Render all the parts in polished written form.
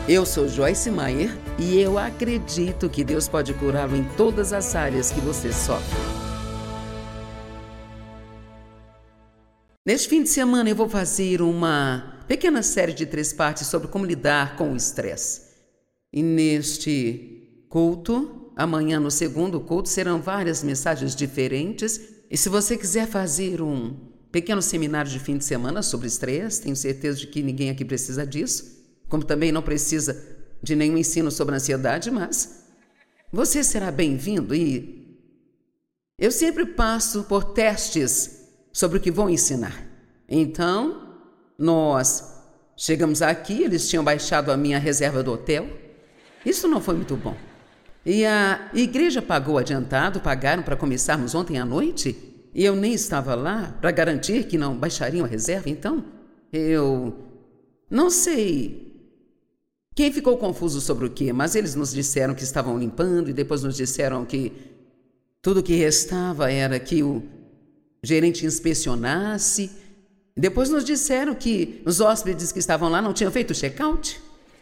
Eu sou Joyce Meyer e eu acredito que Deus pode curá-lo em todas as áreas que você sofre. Neste fim de semana eu vou fazer uma pequena série de 3 partes sobre como lidar com o estresse. E neste culto, amanhã no segundo culto, serão várias mensagens diferentes. E se você quiser fazer um pequeno seminário de fim de semana sobre estresse, tenho certeza de que ninguém aqui precisa disso, como também não precisa de nenhum ensino sobre ansiedade, mas você será bem-vindo. E eu sempre passo por testes sobre o que vou ensinar. Então, nós chegamos aqui, eles tinham baixado a minha reserva do hotel. Isso não foi muito bom. E a igreja pagou adiantado, pagaram para começarmos ontem à noite, e eu nem estava lá para garantir que não baixariam a reserva. Então, eu não sei quem ficou confuso sobre o quê, mas eles nos disseram que estavam limpando e depois nos disseram que tudo o que restava era que o gerente inspecionasse. Depois nos disseram que os hóspedes que estavam lá não tinham feito check-out.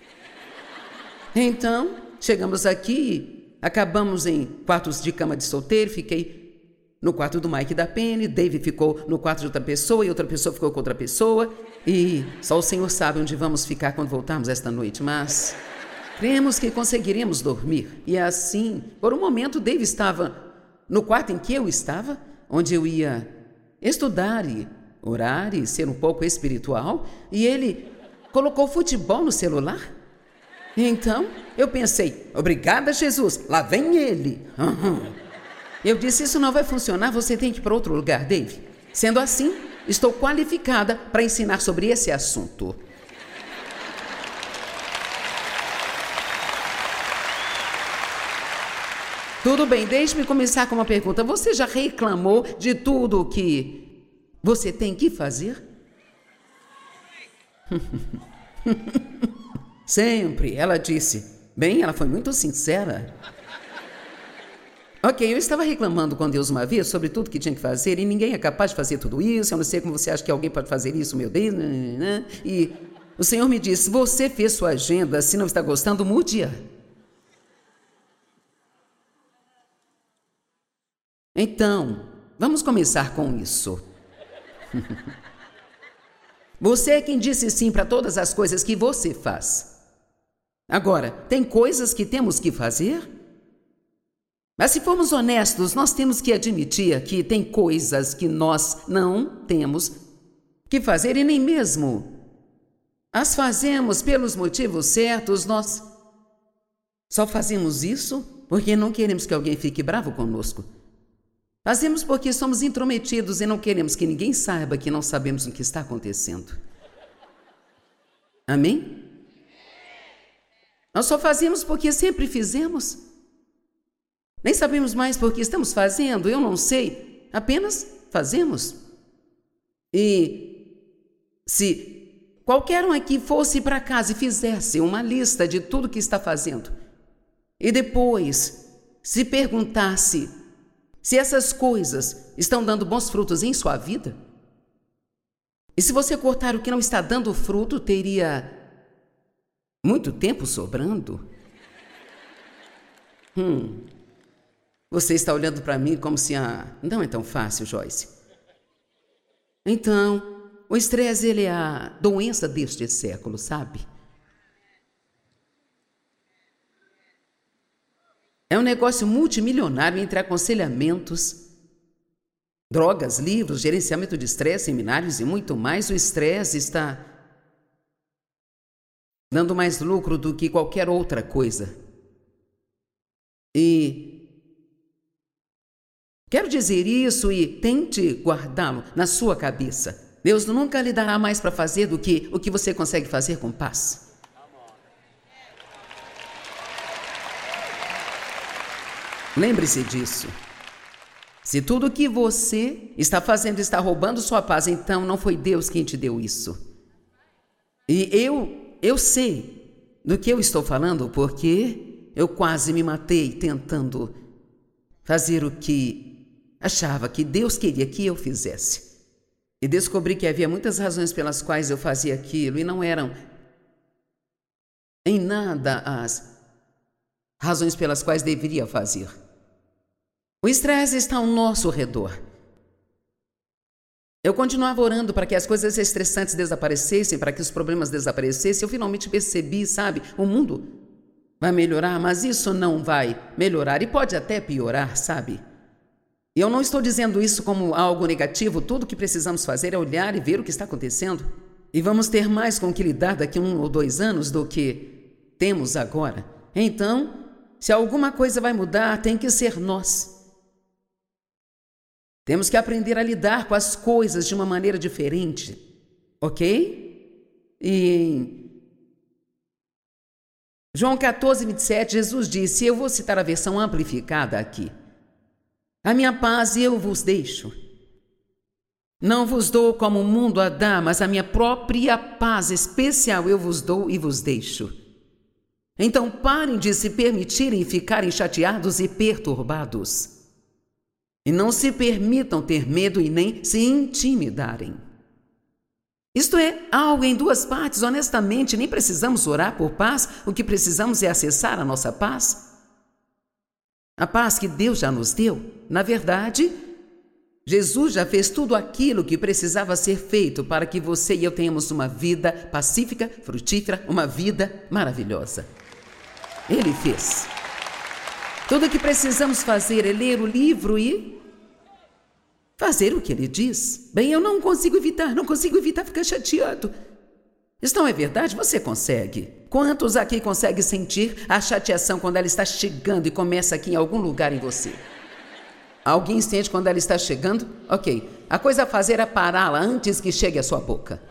Então, chegamos aqui, acabamos em quartos de cama de solteiro, fiquei no quarto do Mike e da Penny, Dave ficou no quarto de outra pessoa e outra pessoa ficou com outra pessoa. E só o Senhor sabe onde vamos ficar quando voltarmos esta noite, mas cremos que conseguiremos dormir. E assim, por um momento, Dave estava no quarto em que eu estava, onde eu ia estudar e orar e ser um pouco espiritual, e ele colocou futebol no celular. Então, eu pensei, obrigada, Jesus, lá vem ele. Eu disse, isso não vai funcionar, você tem que ir para outro lugar, Dave. Sendo assim, estou qualificada para ensinar sobre esse assunto. Tudo bem, deixe-me começar com uma pergunta. Você já reclamou de tudo o que você tem que fazer? Sempre, ela disse. Bem, ela foi muito sincera. Ok, eu estava reclamando com Deus uma vez sobre tudo que tinha que fazer e ninguém é capaz de fazer tudo isso. Eu não sei como você acha que alguém pode fazer isso, meu Deus. E o Senhor me disse, você fez sua agenda, se não está gostando, mude-a. Então, vamos começar com isso. Você é quem disse sim para todas as coisas que você faz. Agora, tem coisas que temos que fazer? Mas se formos honestos, nós temos que admitir que tem coisas que nós não temos que fazer e nem mesmo as fazemos pelos motivos certos. Nós só fazemos isso porque não queremos que alguém fique bravo conosco. Fazemos porque somos intrometidos e não queremos que ninguém saiba que não sabemos o que está acontecendo. Amém? Nós só fazemos porque sempre fizemos. Nem sabemos mais por que estamos fazendo, eu não sei, apenas fazemos. E se qualquer um aqui fosse para casa e fizesse uma lista de tudo que está fazendo, e depois se perguntasse se essas coisas estão dando bons frutos em sua vida, e se você cortar o que não está dando fruto, teria muito tempo sobrando? Você está olhando para mim como se não é tão fácil, Joyce. Então, o estresse, ele é a doença deste século, sabe? É um negócio multimilionário entre aconselhamentos, drogas, livros, gerenciamento de estresse, seminários e muito mais. O estresse está dando mais lucro do que qualquer outra coisa. E quero dizer isso e tente guardá-lo na sua cabeça. Deus nunca lhe dará mais para fazer do que o que você consegue fazer com paz. Lembre-se disso. Se tudo o que você está fazendo está roubando sua paz, então não foi Deus quem te deu isso. E eu sei do que eu estou falando porque eu quase me matei tentando fazer o que achava que Deus queria que eu fizesse. E descobri que havia muitas razões pelas quais eu fazia aquilo e não eram em nada as razões pelas quais deveria fazer. O estresse está ao nosso redor. Eu continuava orando para que as coisas estressantes desaparecessem, para que os problemas desaparecessem. Eu finalmente percebi, sabe, o mundo vai melhorar, mas isso não vai melhorar e pode até piorar, sabe? E eu não estou dizendo isso como algo negativo. Tudo o que precisamos fazer é olhar e ver o que está acontecendo. E vamos ter mais com que lidar daqui a 1 ou 2 anos do que temos agora. Então, se alguma coisa vai mudar, tem que ser nós. Temos que aprender a lidar com as coisas de uma maneira diferente, ok? E em João 14, 27, Jesus disse, eu vou citar a versão amplificada aqui. A minha paz eu vos deixo. Não vos dou como o mundo a dá, mas a minha própria paz especial eu vos dou e vos deixo. Então parem de se permitirem ficarem chateados e perturbados. E não se permitam ter medo e nem se intimidarem. Isto é algo em 2 partes, honestamente, nem precisamos orar por paz, o que precisamos é acessar a nossa paz. A paz que Deus já nos deu. Na verdade, Jesus já fez tudo aquilo que precisava ser feito para que você e eu tenhamos uma vida pacífica, frutífera, uma vida maravilhosa. Ele fez. Tudo o que precisamos fazer é ler o livro e fazer o que ele diz. Bem, eu não consigo evitar ficar chateado. Isso não é verdade? Você consegue. Quantos aqui conseguem sentir a chateação quando ela está chegando e começa aqui em algum lugar em você? Alguém sente quando ela está chegando? Ok. A coisa a fazer é pará-la antes que chegue à sua boca.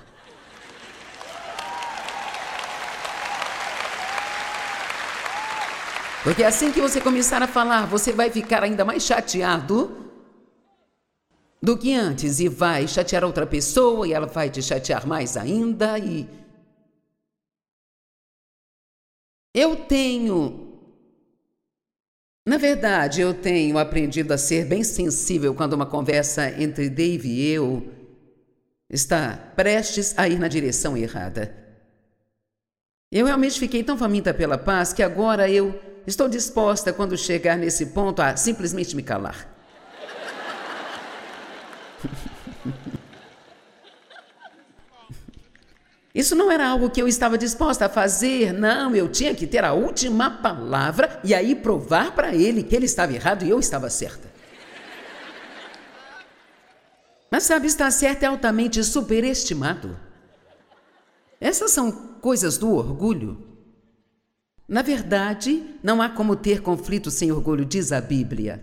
Porque assim que você começar a falar, você vai ficar ainda mais chateado do que antes e vai chatear outra pessoa e ela vai te chatear mais ainda e... Na verdade, eu tenho aprendido a ser bem sensível quando uma conversa entre Dave e eu está prestes a ir na direção errada. Eu realmente fiquei tão faminta pela paz que agora eu estou disposta, quando chegar nesse ponto, a simplesmente me calar. Isso não era algo que eu estava disposta a fazer, não, eu tinha que ter a última palavra e aí provar para ele que ele estava errado e eu estava certa. Mas sabe, estar certo é altamente superestimado. Essas são coisas do orgulho. Na verdade, não há como ter conflito sem orgulho, diz a Bíblia.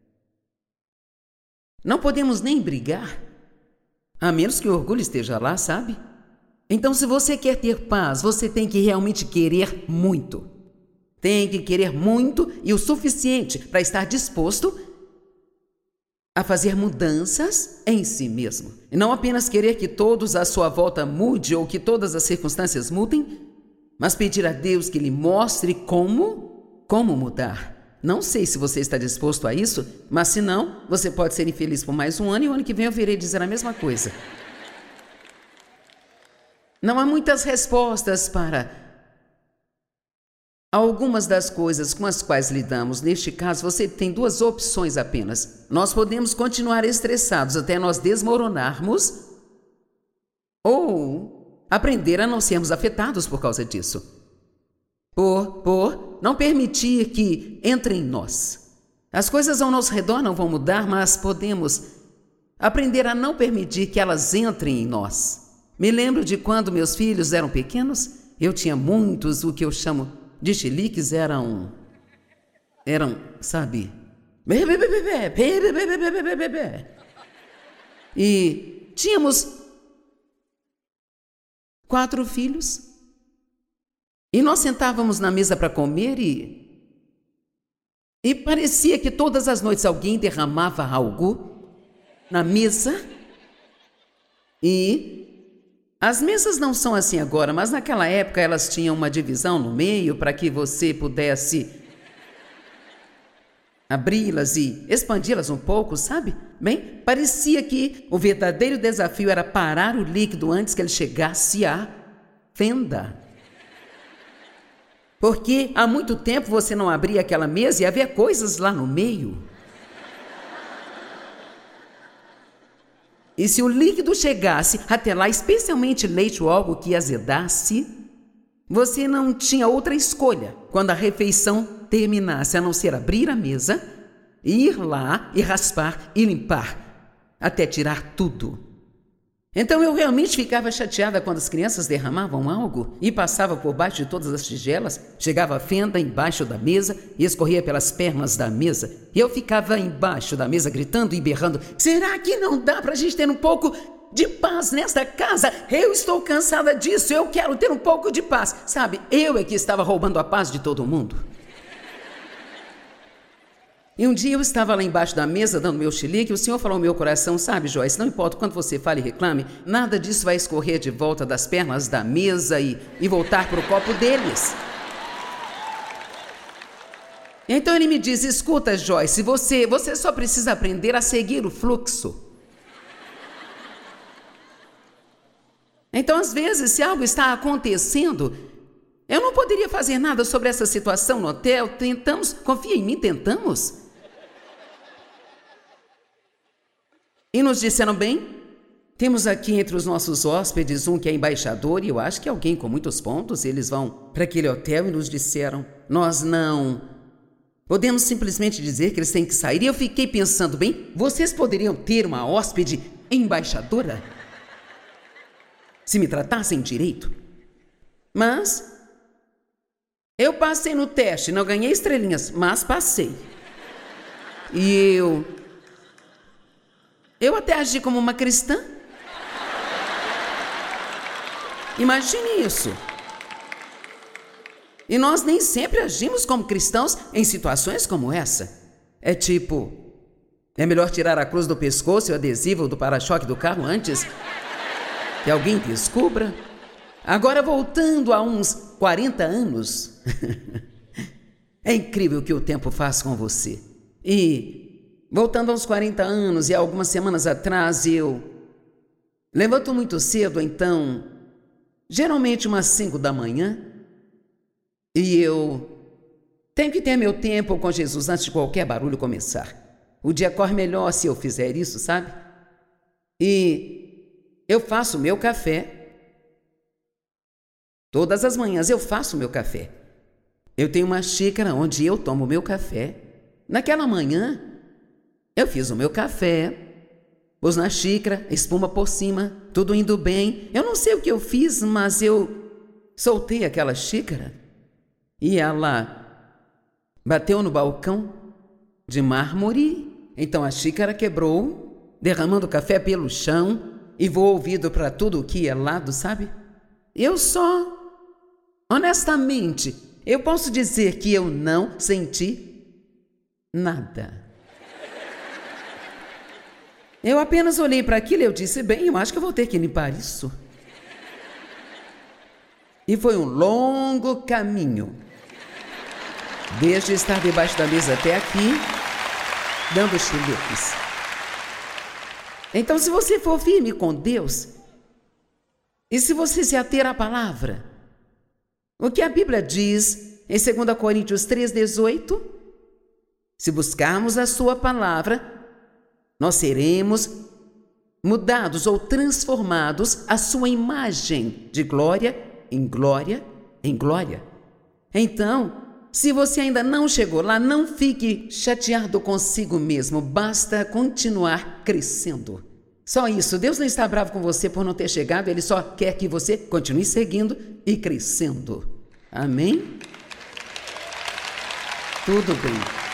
Não podemos nem brigar, a menos que o orgulho esteja lá, sabe? Então, se você quer ter paz, você tem que realmente querer muito. Tem que querer muito e o suficiente para estar disposto a fazer mudanças em si mesmo. E não apenas querer que todos à sua volta mudem ou que todas as circunstâncias mudem, mas pedir a Deus que lhe mostre como mudar. Não sei se você está disposto a isso, mas se não, você pode ser infeliz por mais um ano e o ano que vem eu virei dizer a mesma coisa. Não há muitas respostas para algumas das coisas com as quais lidamos. Neste caso, você tem 2 opções apenas. Nós podemos continuar estressados até nós desmoronarmos ou aprender a não sermos afetados por causa disso. Por não permitir que entre em nós. As coisas ao nosso redor não vão mudar, mas podemos aprender a não permitir que elas entrem em nós. Me lembro de quando meus filhos eram pequenos, eu tinha muitos, o que eu chamo de chiliques, eram, sabe, e tínhamos 4 filhos, e nós sentávamos na mesa para comer e parecia que todas as noites alguém derramava algo na mesa e... As mesas não são assim agora, mas naquela época elas tinham uma divisão no meio para que você pudesse abri-las e expandi-las um pouco, sabe? Bem, parecia que o verdadeiro desafio era parar o líquido antes que ele chegasse à fenda. Porque há muito tempo você não abria aquela mesa e havia coisas lá no meio. E se o líquido chegasse até lá, especialmente leite ou algo que azedasse, você não tinha outra escolha quando a refeição terminasse, a não ser abrir a mesa, ir lá e raspar e limpar, até tirar tudo. Então eu realmente ficava chateada quando as crianças derramavam algo e passava por baixo de todas as tigelas, chegava a fenda embaixo da mesa e escorria pelas pernas da mesa. E eu ficava embaixo da mesa gritando e berrando: será que não dá para a gente ter um pouco de paz nesta casa? Eu estou cansada disso, eu quero ter um pouco de paz. Sabe, eu é que estava roubando a paz de todo mundo. E um dia eu estava lá embaixo da mesa dando meu chilique e o Senhor falou ao meu coração: sabe, Joyce, não importa quanto você fale e reclame, nada disso vai escorrer de volta das pernas da mesa e voltar para o copo deles. Então ele me diz: escuta, Joyce, você só precisa aprender a seguir o fluxo. Então, às vezes, se algo está acontecendo, eu não poderia fazer nada sobre essa situação no hotel. Tentamos, confia em mim, tentamos. E nos disseram: bem, temos aqui entre os nossos hóspedes um que é embaixador e eu acho que é alguém com muitos pontos. Eles vão para aquele hotel e nos disseram: nós não podemos simplesmente dizer que eles têm que sair. E eu fiquei pensando: bem, vocês poderiam ter uma hóspede embaixadora? Se me tratassem direito. Mas eu passei no teste, não ganhei estrelinhas, mas passei. E eu até agi como uma cristã. Imagine isso. E nós nem sempre agimos como cristãos em situações como essa. É tipo, é melhor tirar a cruz do pescoço e o adesivo do para-choque do carro antes que alguém descubra. Agora, voltando a uns 40 anos, é incrível o que o tempo faz com você. E, voltando aos 40 anos e algumas semanas atrás, eu levanto muito cedo, então, geralmente umas 5 da manhã, e eu tenho que ter meu tempo com Jesus antes de qualquer barulho começar. O dia corre melhor se eu fizer isso, sabe? E eu faço meu café. Todas as manhãs eu faço meu café. Eu tenho uma xícara onde eu tomo meu café. Naquela manhã, eu fiz o meu café, pus na xícara, espuma por cima, tudo indo bem. Eu não sei o que eu fiz, mas eu soltei aquela xícara e ela bateu no balcão de mármore. Então a xícara quebrou, derramando café pelo chão e voou ouvido para tudo o que é lado, sabe? Honestamente, eu posso dizer que eu não senti nada. Eu apenas olhei para aquilo e eu disse: bem, eu acho que eu vou ter que limpar isso. E foi um longo caminho, desde estar debaixo da mesa até aqui, dando chiliques. Então, se você for firme com Deus, e se você se ater à palavra, o que a Bíblia diz em 2 Coríntios 3,18, se buscarmos a sua palavra, nós seremos mudados ou transformados à sua imagem, de glória em glória em glória. Então, se você ainda não chegou lá, não fique chateado consigo mesmo, basta continuar crescendo. Só isso, Deus não está bravo com você por não ter chegado, Ele só quer que você continue seguindo e crescendo. Amém? Tudo bem.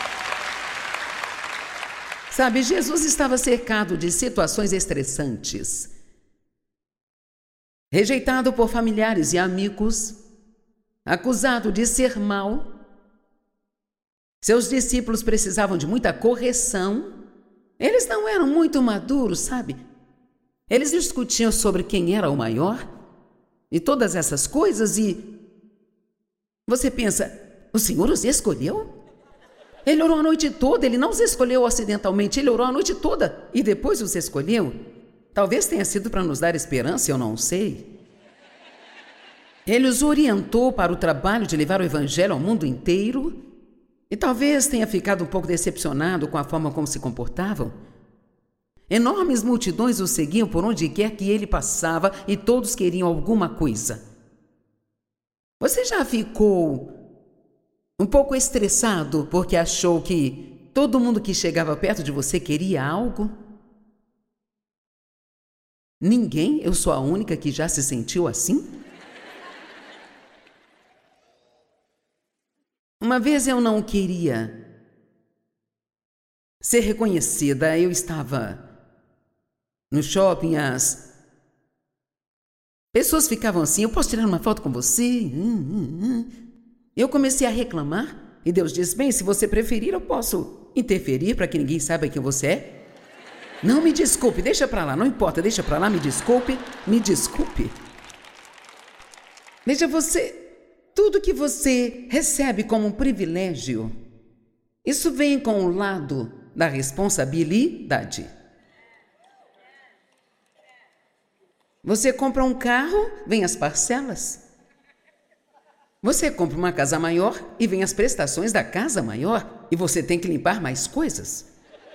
Sabe, Jesus estava cercado de situações estressantes. Rejeitado por familiares e amigos, acusado de ser mau. Seus discípulos precisavam de muita correção. Eles não eram muito maduros, sabe? Eles discutiam sobre quem era o maior e todas essas coisas e você pensa, o Senhor os escolheu? Ele orou a noite toda, Ele não os escolheu acidentalmente, Ele orou a noite toda e depois os escolheu. Talvez tenha sido para nos dar esperança, eu não sei. Ele os orientou para o trabalho de levar o evangelho ao mundo inteiro e talvez tenha ficado um pouco decepcionado com a forma como se comportavam. Enormes multidões o seguiam por onde quer que ele passava e todos queriam alguma coisa. Você já ficou um pouco estressado porque achou que todo mundo que chegava perto de você queria algo? Ninguém? Eu sou a única que já se sentiu assim? Uma vez eu não queria ser reconhecida. Eu estava no shopping, as pessoas ficavam assim: eu posso tirar uma foto com você? Eu comecei a reclamar e Deus disse: bem, se você preferir, eu posso interferir para que ninguém saiba quem você é. Não, me desculpe, deixa para lá, não importa, deixa para lá, me desculpe. Veja, tudo que você recebe como um privilégio, isso vem com o lado da responsabilidade. Você compra um carro, vem as parcelas. Você compra uma casa maior e vem as prestações da casa maior e você tem que limpar mais coisas.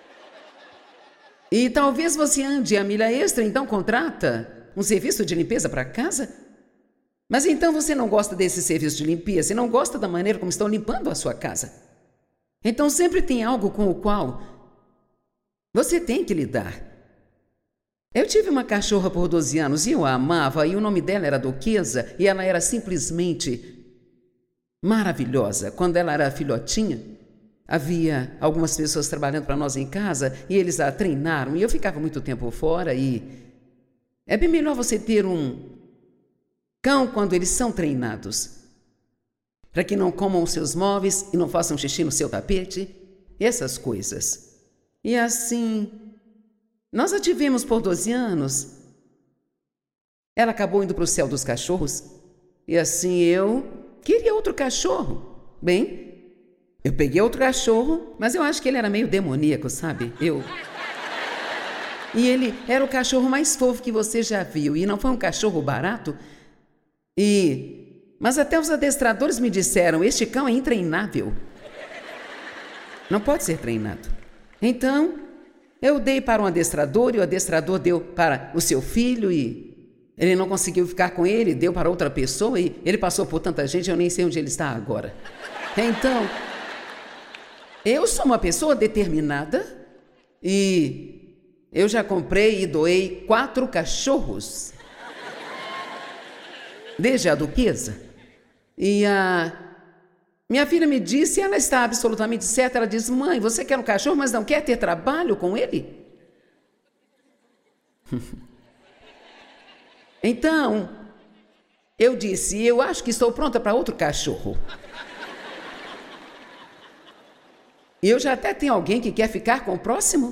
E talvez você ande a milha extra, então contrata um serviço de limpeza para casa. Mas então você não gosta desse serviço de limpeza, você não gosta da maneira como estão limpando a sua casa. Então sempre tem algo com o qual você tem que lidar. Eu tive uma cachorra por 12 anos e eu a amava, e o nome dela era Duquesa, e ela era simplesmente maravilhosa. Quando ela era filhotinha, havia algumas pessoas trabalhando para nós em casa e eles a treinaram, e eu ficava muito tempo fora, e é bem melhor você ter um cão quando eles são treinados, para que não comam os seus móveis e não façam xixi no seu tapete, essas coisas. E assim, nós a tivemos por 12 anos. Ela acabou indo para o céu dos cachorros, e assim eu queria outro cachorro. Bem, eu peguei outro cachorro, mas eu acho que ele era meio demoníaco, sabe? E ele era o cachorro mais fofo que você já viu, e não foi um cachorro barato. Mas até os adestradores me disseram: este cão é intreinável. Não pode ser treinado. Então, eu dei para um adestrador e o adestrador deu para o seu filho e ele não conseguiu ficar com ele, deu para outra pessoa e ele passou por tanta gente, eu nem sei onde ele está agora. Então, eu sou uma pessoa determinada e eu já comprei e doei 4 cachorros. Desde a Duquesa. E a minha filha me disse, ela está absolutamente certa, ela diz: mãe, você quer um cachorro, mas não quer ter trabalho com ele? Então, eu disse: eu acho que estou pronta para outro cachorro. E eu já até tenho alguém que quer ficar com o próximo.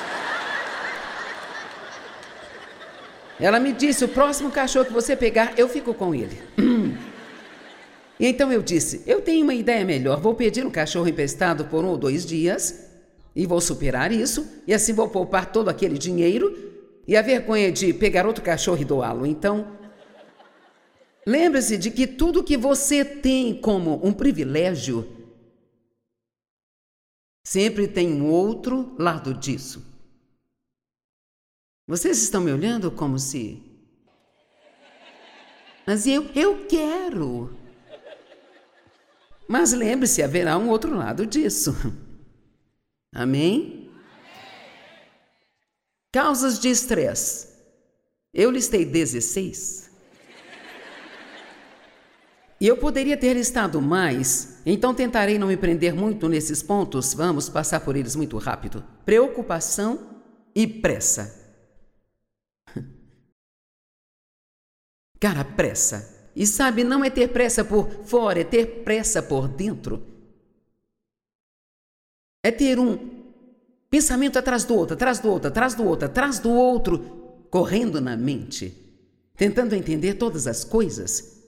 Ela me disse: o próximo cachorro que você pegar, eu fico com ele. E então eu disse: eu tenho uma ideia melhor, vou pedir um cachorro emprestado por 1 ou 2 dias e vou superar isso, e assim vou poupar todo aquele dinheiro e a vergonha de pegar outro cachorro e doá-lo. Então, lembre-se de que tudo que você tem como um privilégio sempre tem um outro lado disso. Vocês estão me olhando como se... Mas eu quero. Mas lembre-se, haverá um outro lado disso. Amém? Causas de estresse. Eu listei 16. E eu poderia ter listado mais, então tentarei não me prender muito nesses pontos. Vamos passar por eles muito rápido. Preocupação e pressa. Cara, pressa. E sabe, não é ter pressa por fora, é ter pressa por dentro. É ter um pensamento atrás do outro, atrás do outro, atrás do outro, atrás do outro, correndo na mente, tentando entender todas as coisas.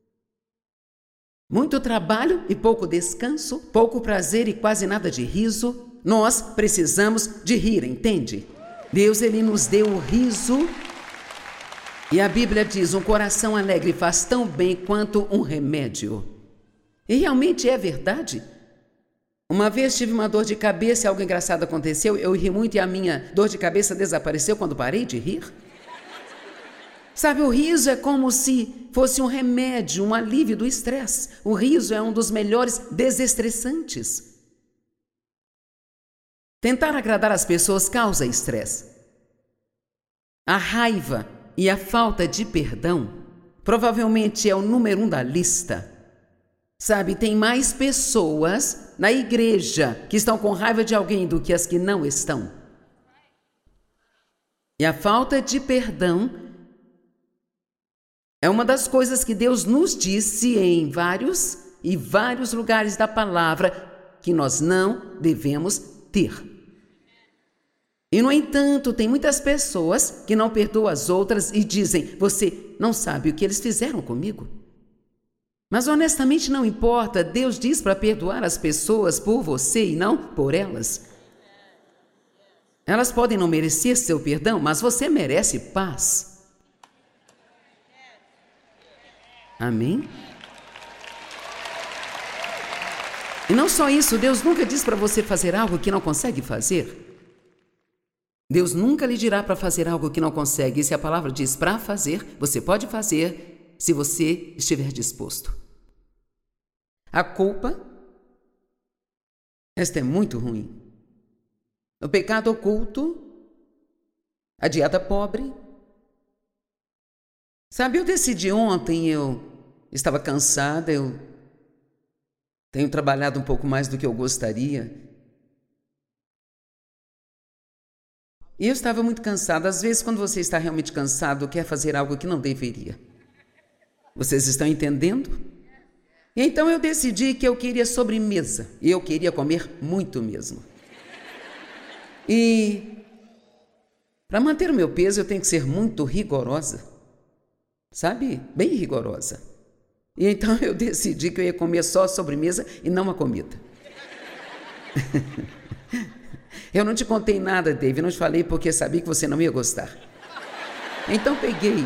Muito trabalho e pouco descanso, pouco prazer e quase nada de riso. Nós precisamos de rir, entende? Deus, Ele nos deu o riso E a Bíblia diz: um coração alegre faz tão bem quanto um remédio. E realmente é verdade. Uma vez tive uma dor de cabeça e algo engraçado aconteceu. Eu ri muito e a minha dor de cabeça desapareceu quando parei de rir. Sabe, o riso é como se fosse um remédio, um alívio do estresse. O riso é um dos melhores desestressantes. Tentar agradar as pessoas causa estresse. A raiva e a falta de perdão provavelmente é o número 1 da lista. Sabe, tem mais pessoas na igreja que estão com raiva de alguém do que as que não estão. E a falta de perdão é uma das coisas que Deus nos disse em vários lugares da palavra que nós não devemos ter. E, no entanto, tem muitas pessoas que não perdoam as outras e dizem: você não sabe o que eles fizeram comigo. Mas honestamente não importa, Deus diz para perdoar as pessoas por você e não por elas. Elas podem não merecer seu perdão, mas você merece paz. Amém? E não só isso, Deus nunca diz para você fazer algo que não consegue fazer. Deus nunca lhe dirá para fazer algo que não consegue. E se a palavra diz para fazer, você pode fazer se você estiver disposto. A culpa, esta é muito ruim. O pecado oculto, a dieta pobre. Sabe, eu decidi ontem, eu estava cansada, eu tenho trabalhado um pouco mais do que eu gostaria. E eu estava muito cansada. Às vezes, quando você está realmente cansado, quer fazer algo que não deveria. Vocês estão entendendo? E então eu decidi que eu queria sobremesa. E eu queria comer muito mesmo. E para manter o meu peso, eu tenho que ser muito rigorosa. Sabe? Bem rigorosa. E então eu decidi que eu ia comer só a sobremesa e não a comida. Eu não te contei nada, Dave, não te falei porque sabia que você não ia gostar. Então peguei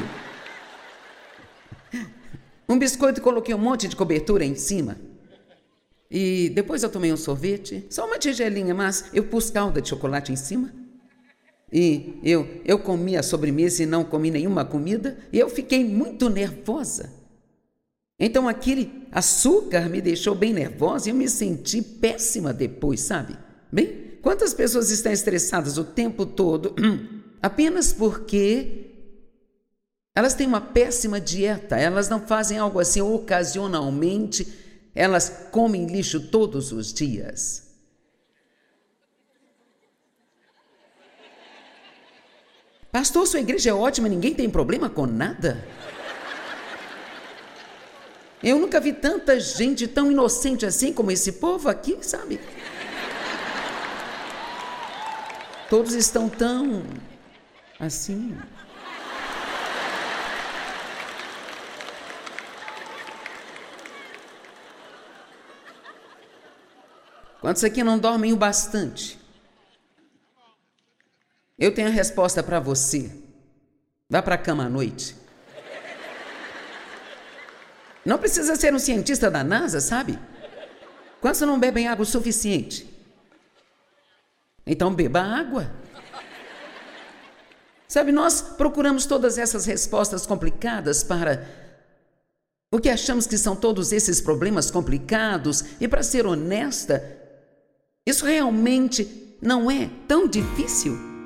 um biscoito e coloquei um monte de cobertura em cima. E depois eu tomei um sorvete, só uma tigelinha, mas eu pus calda de chocolate em cima. E eu comi a sobremesa e não comi nenhuma comida. E eu fiquei muito nervosa. Então aquele açúcar me deixou bem nervosa e eu me senti péssima depois, sabe? Bem, quantas pessoas estão estressadas o tempo todo apenas porque elas têm uma péssima dieta, elas não fazem algo assim ocasionalmente, elas comem lixo todos os dias. Pastor, sua igreja é ótima, ninguém tem problema com nada? Eu nunca vi tanta gente tão inocente assim como esse povo aqui, sabe? Todos estão tão assim. Quantos aqui não dormem o bastante? Eu tenho a resposta para você. Vá para a cama à noite. Não precisa ser um cientista da NASA, sabe? Quantos não bebem água o suficiente? Então beba água. Sabe, nós procuramos todas essas respostas complicadas para o que achamos que são todos esses problemas complicados. E para ser honesta, isso realmente não é tão difícil.